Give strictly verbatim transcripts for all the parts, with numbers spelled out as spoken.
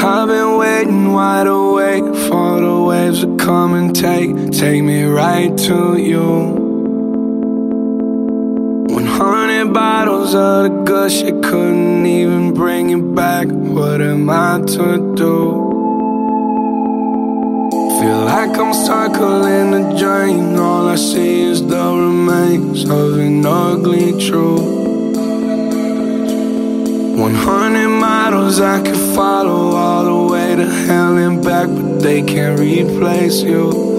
I've been waiting wide awake for the waves to come and take, take me right to you. One hundred bottles of the good shit couldn't even bring you back. What am I to do? Feel like I'm circling a drain. All I see is the remains of an ugly truth. One hundred models I could follow all the way to hell and back, but they can't replace you.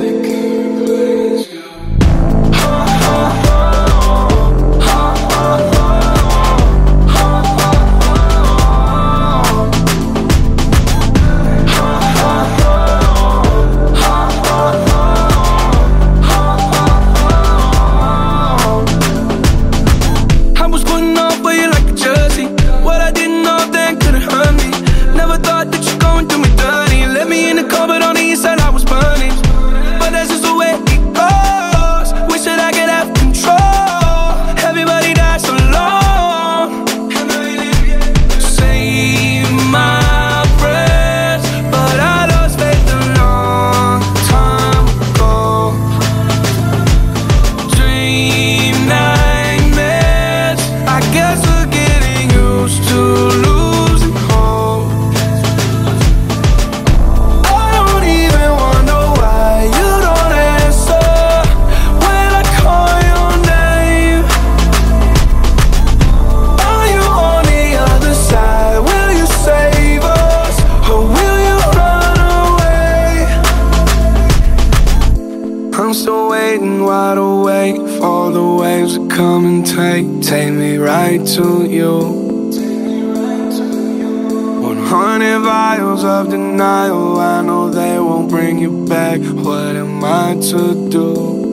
I'm still waiting wide awake for the waves to come and take, take me right to you. One hundred vials of denial, I know they won't bring you back. What am I to do?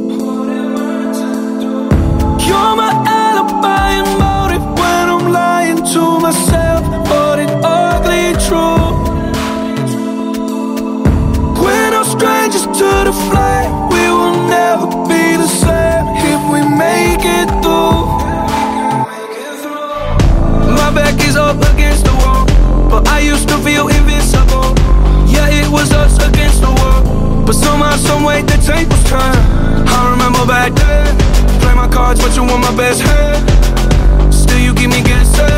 You're my alibi and motive when I'm lying to myself, but it's ugly true. We're no strangers to the flight, we will never be the same if we make it through. My back is up against the wall, but I used to feel invincible. Yeah, it was us against the world, but somehow, someway the tables turned. I remember back then, play my cards but you were my best hand. Still you give me good sense.